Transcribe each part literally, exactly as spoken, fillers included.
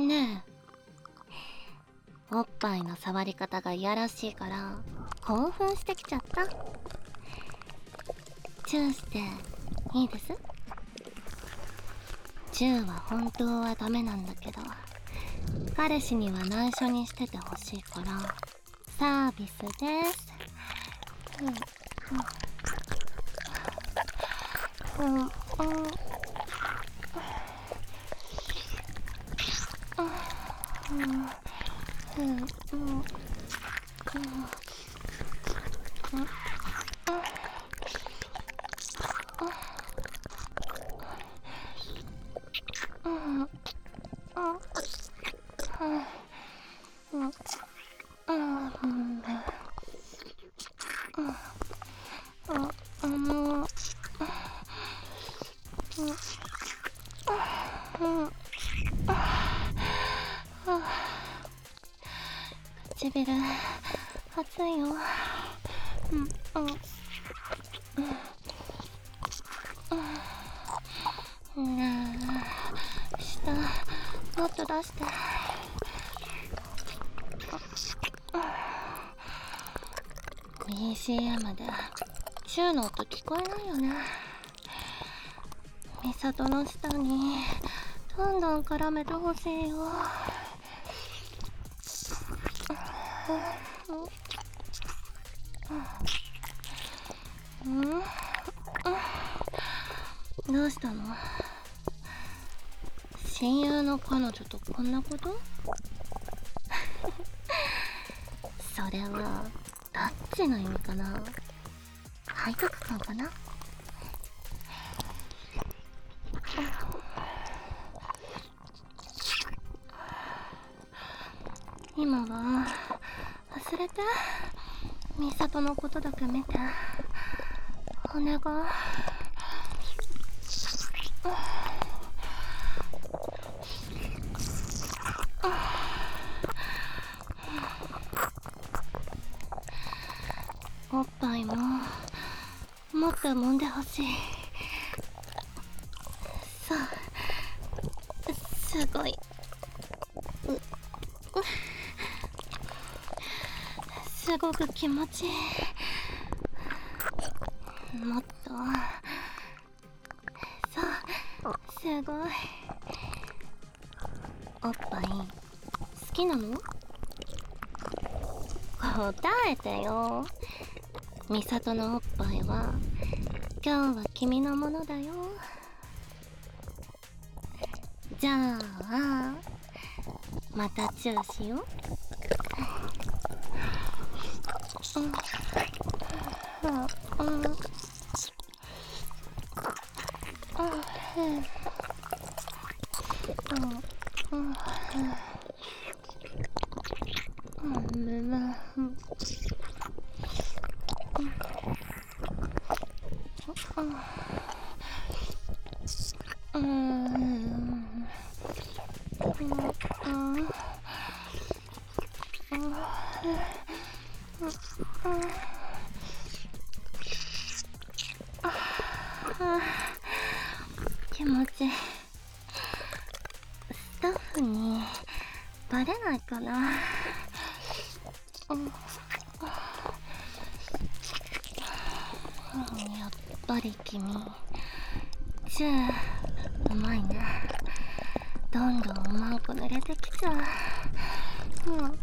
ねえ、おっぱいの触り方がいやらしいから興奮してきちゃった。チューしていいです？チューは本当はダメなんだけど、彼氏には内緒にしててほしいからサービスです。うんうんうんうんうんうんうん唇熱いよ。うんうんうんねえ、下もっと出して。 ビージーエム でチューの音聞こえないよね。ミサトの下にどんどん絡めてほしいよ。どうしたの？親友の彼女とこんなこと？それはどっちの意味かな？背徳感かな？今は忘れて、ミサトのことだけ見てお願い。おっぱいももっと揉んでほしい。そう、すごい、ううすごく気持ちいい。もっと、そう、すごい。おっぱい好きなの？答えてよ。ミサトのおっぱいは今日は君のものだよ。じゃあまたチューしよう。うんうんうん気持ちいい。スタッフにバレないかな？やっぱり君チューうまいね。どんどんうまく濡れてきちゃう。うんうん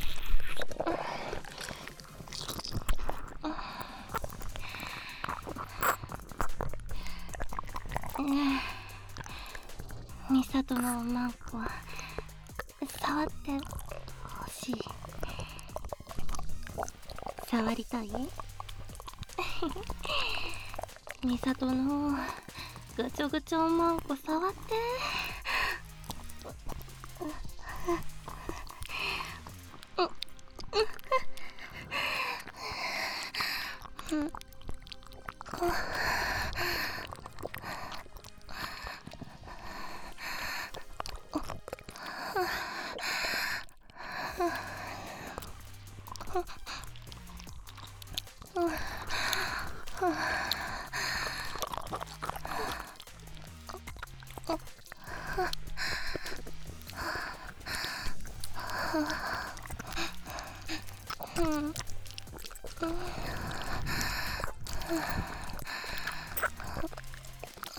ねえ、ミサトのおまんこ触ってほしい。触りたい？ミサトのぐちょぐちょおまんこ触って。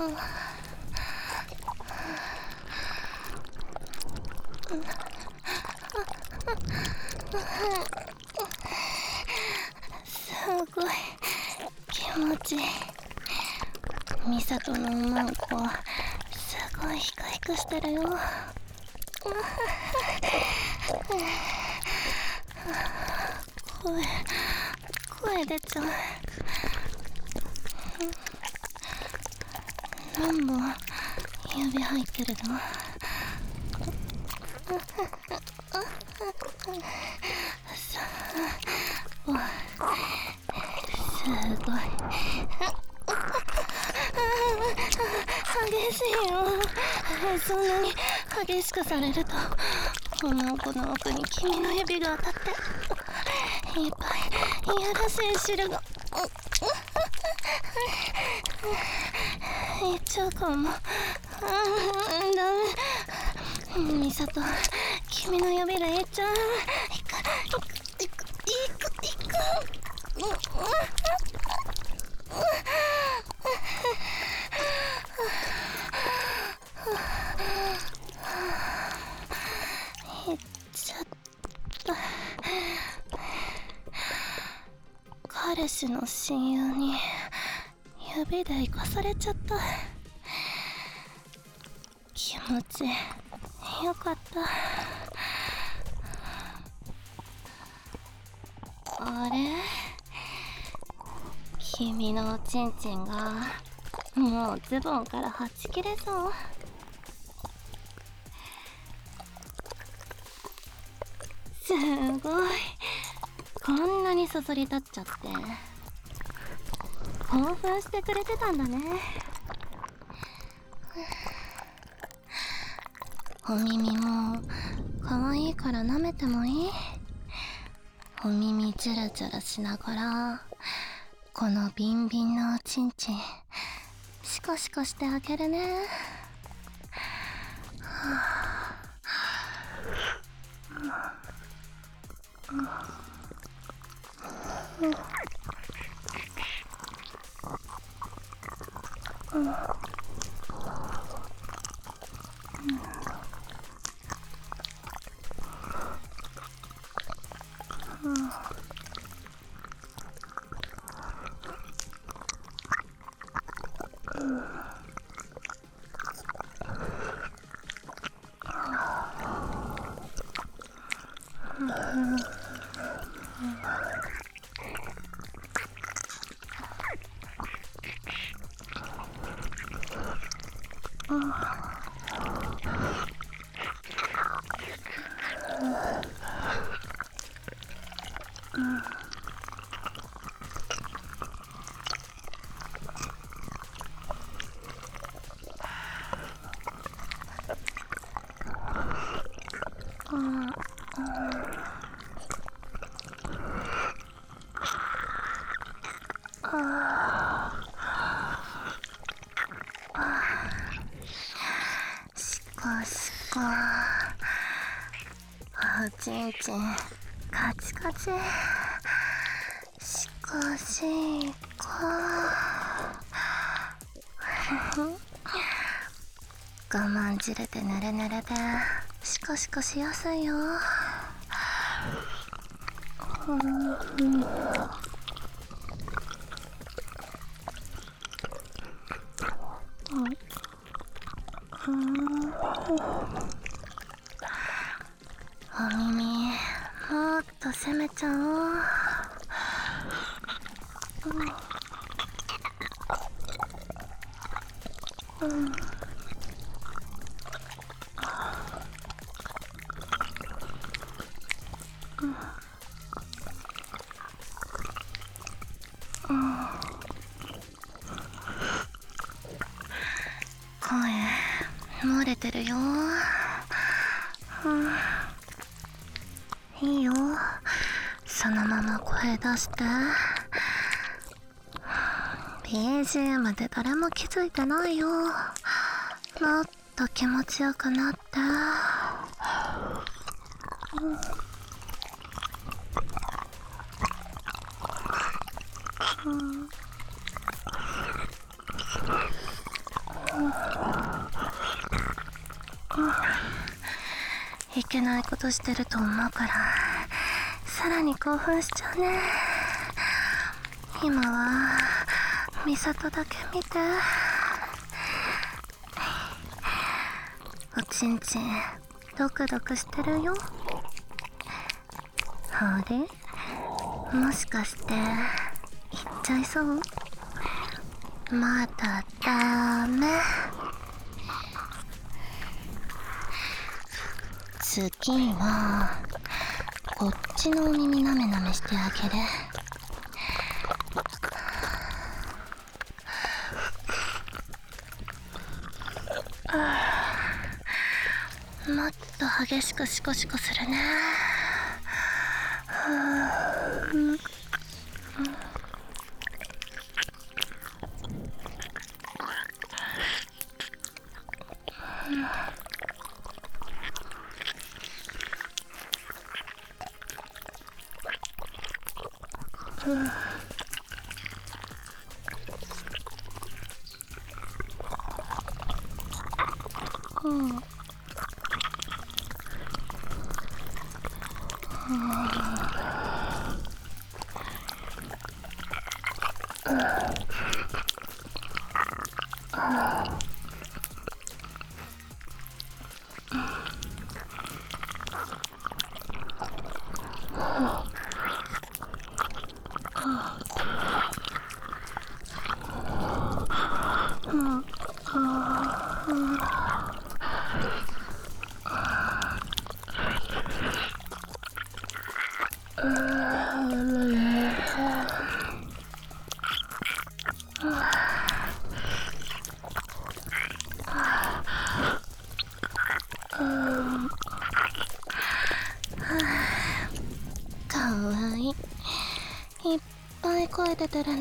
すごい気持ちいい。ミサトのおまんこすごいヒクヒクしてるよ。声声出ちゃう。何本指入ってるの？すごい激しいよ。そんなに激しくされるとおまんこの奥に君の指が当たっていっぱいいやらしい汁がいっちゃうかも。ダメ。ミサト、君の指でいっちゃう。いくいくいくいくいく。いっちゃった。彼氏の親友に指で生かされちゃった。気持ちよかった。あれ？君のおちんちんがもうズボンからはち切れそう。すごい。こんなにそそり立っちゃって興奮してくれてたんだね。お耳も可愛いから舐めてもいい？お耳チュルチュルしながらこのビンビンのおちんちんシコシコしてあげるね。シコシコ、おちんちんカチカチ、シコシコ我慢汁でぬるぬるでシコシコしやすいよ。うんお耳もっと攻めちゃおう。うんうん声漏れてるよ。うん、いいよ、そのまま声出して。 ビージーエム で誰も気づいてないよ。もっと気持ちよくなって。うんうんいけないことしてると思うからさらに興奮しちゃうね。今は美里だけ見て。おちんちんドクドクしてるよ。あれ、もしかして行っちゃいそう？まだダメ。次はこっちのお耳なめなめしてあげる。もっと激しくシコシコするね。うん。うんかわいい。いっぱい声出てるね。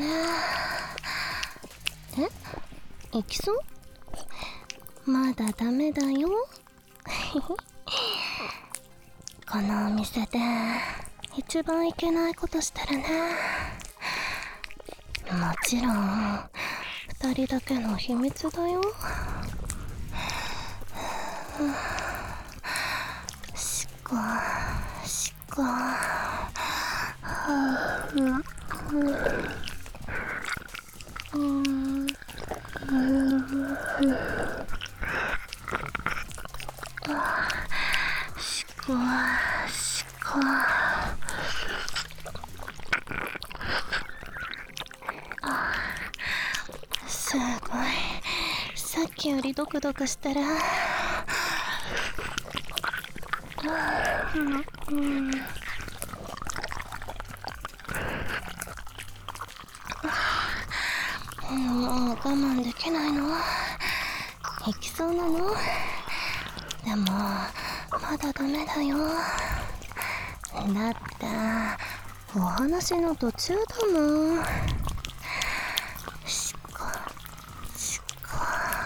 え？行きそう？まだダメだよ。このお店で一番いけないことしてるね。もちろん二人だけの秘密だよ。しこしこ。しこしこ。すごい、さっきよりドクドクしてる。うん、もう我慢できないの？行きそうなの？でもまだダメだよ。だってお話の途中だもん。しこしこ。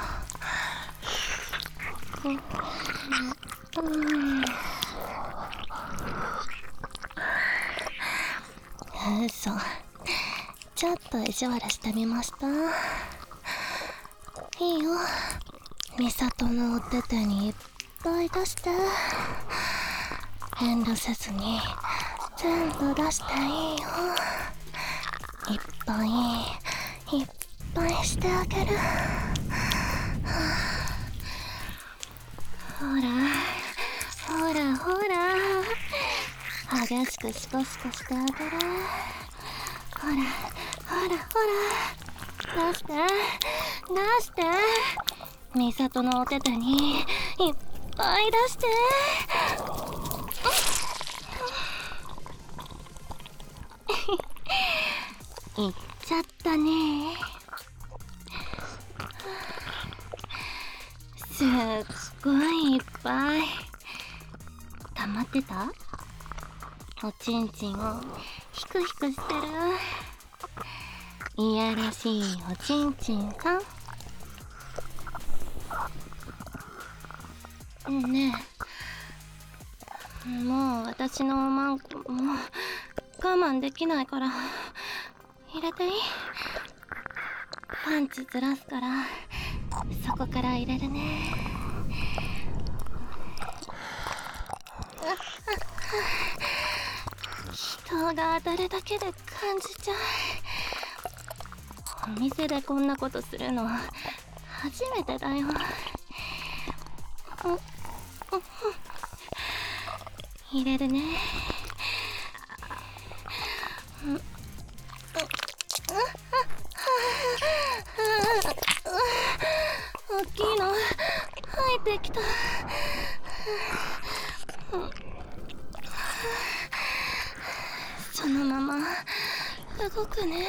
うん、嘘。ちょっと意地悪してみました。いいよ、美里のお手手にいっぱい出して。遠慮せずに全部出していいよ。いっぱいいっぱいしてあげる。ほらほらほら、激しくシコシコしてあげる。ほらほらほら、出して出して。美里のお手手にいっぱい出して。いっちゃったね。すっごいいっぱい溜まってた？おちんちんをヒクヒクしてる。いやらしいおちんちんさん。ねえ、もう私のマンコもう我慢できないから入れていい？パンツずらすからそこから入れるね。 玉が当たるだけで感じちゃう。お店でこんなことするの初めてだよ。入れるね。大きいの入ってきた。そのまま動くね。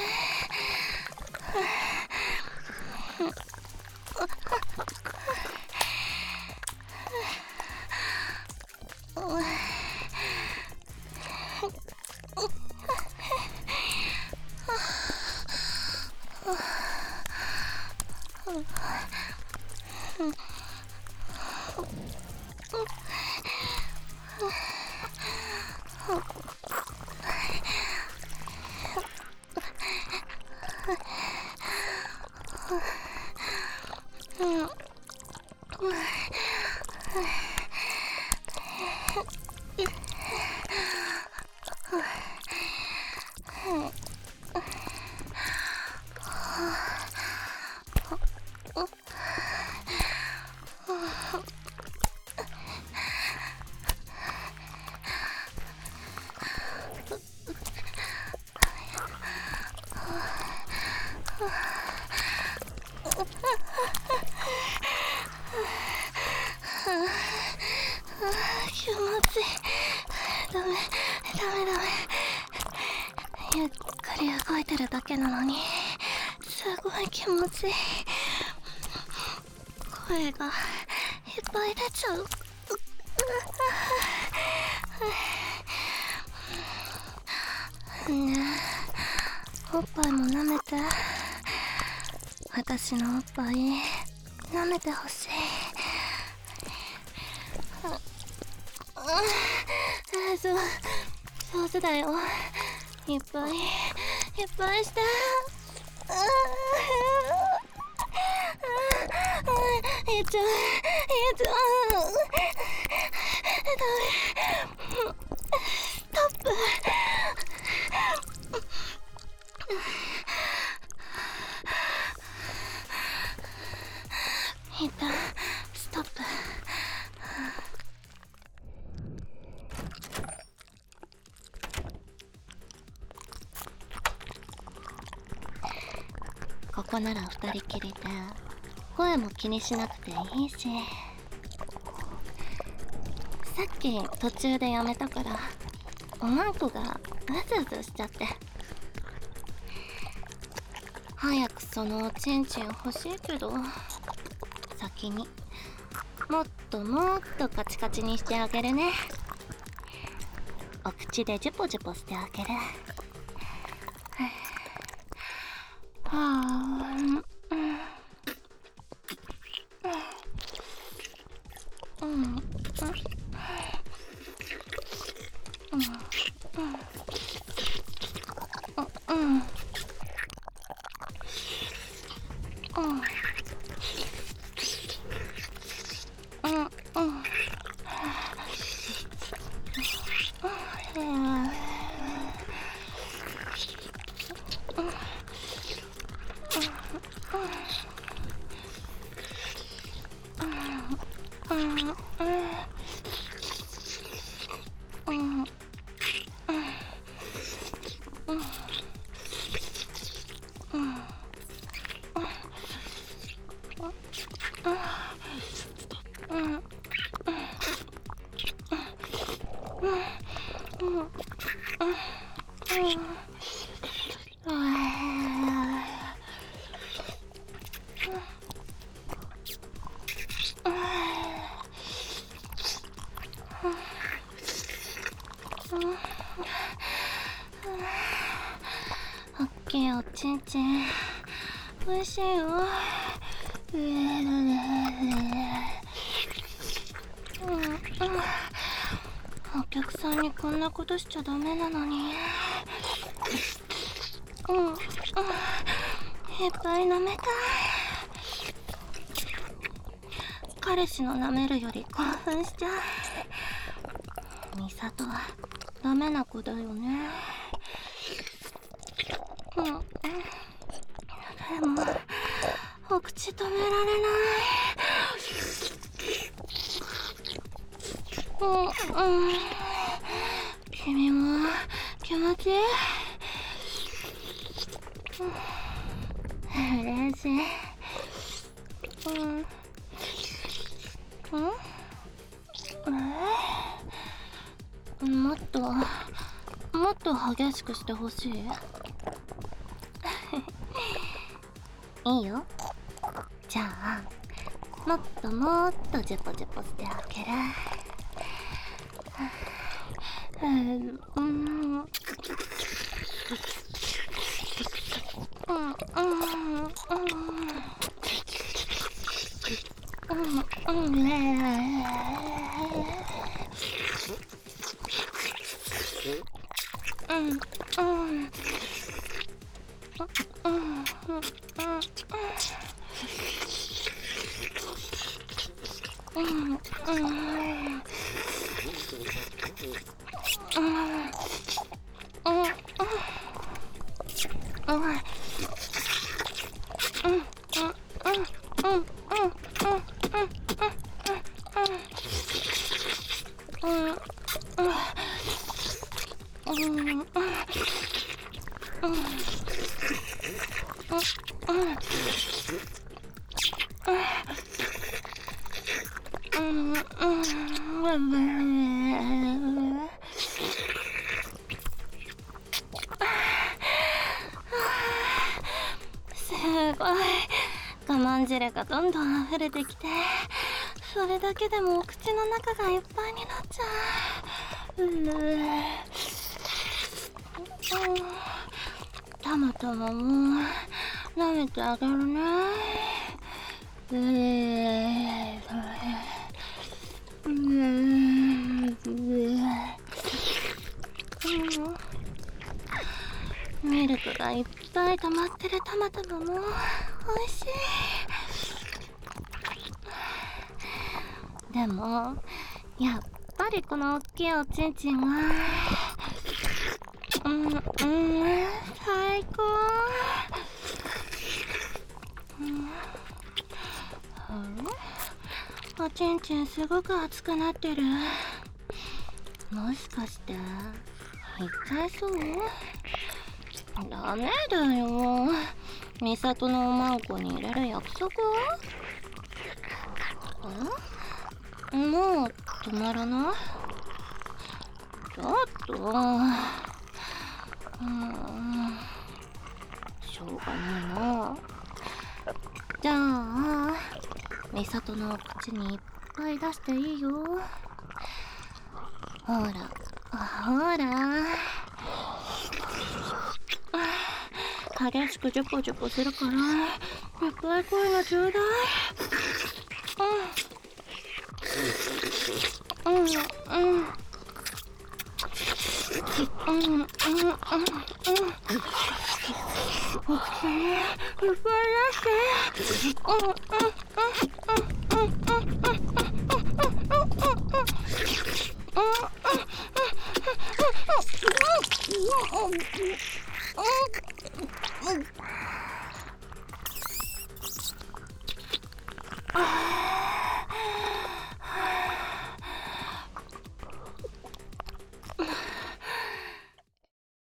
気持ちいい。ダメダメダメ。ゆっくり動いてるだけなのにすごい気持ちいい。声がいっぱい出ちゃう。ねえ、おっぱいも舐めて。私のおっぱい舐めてほしい。そう上手だよ。いっぱいいっぱいして。いっちゃういっちゃう。ダメ。ストップ。一旦ストップ。ここなら二人きりで声も気にしなくていいし、さっき途中でやめたからおまんこがうずうずしちゃって。早くそのおちんちん欲しいけど、先にもっともっとカチカチにしてあげるね。お口でジュポジュポしてあげる。はあ、うん、うん、うん、うん、うん、うん。おっきいおちんちんおいしいよ。うえるるうんうん、お客さんにこんなことしちゃダメなのに。うんうん、いっぱい舐めたい。彼氏の舐めるより興奮しちゃう。ミサトはダメな子だよね。 でもお口止められない。うん、うん、君も気持ちいい？嬉しい。うん、うん、もっともっと激しくしてほしい。いいよ。じゃあもっともっとジェポジェポしてあげる。うん、うん、うん、うん、うん、うん、ねえ。うん、うん、うん、うん、うん、うん、うん、すごい我慢汁がどんどん溢れてきて、それだけでもお口の中がいっぱいになっちゃう。うーたまたまもう舐めてあげるね。うーうーミルクがいっぱい溜まってるたまたまも美味しい。でもやっぱりこの大きいおちんちんがうんうん最高。うん、おちんちんすごく熱くなってる。もしかしていっちゃいそう？ダメだよ。美里のおまんこに入れる約束は？え？もう止まらない？ちょっと、うん、しょうがないな。じゃあ美里の口にいっぱい出していいよ。ほらほら、激しくジョコジョコするからいっぱい声がちょうだい。うんうんうんうんうんうんうん、お口にいっぱい出して。うんうんうんうんうんうんうん。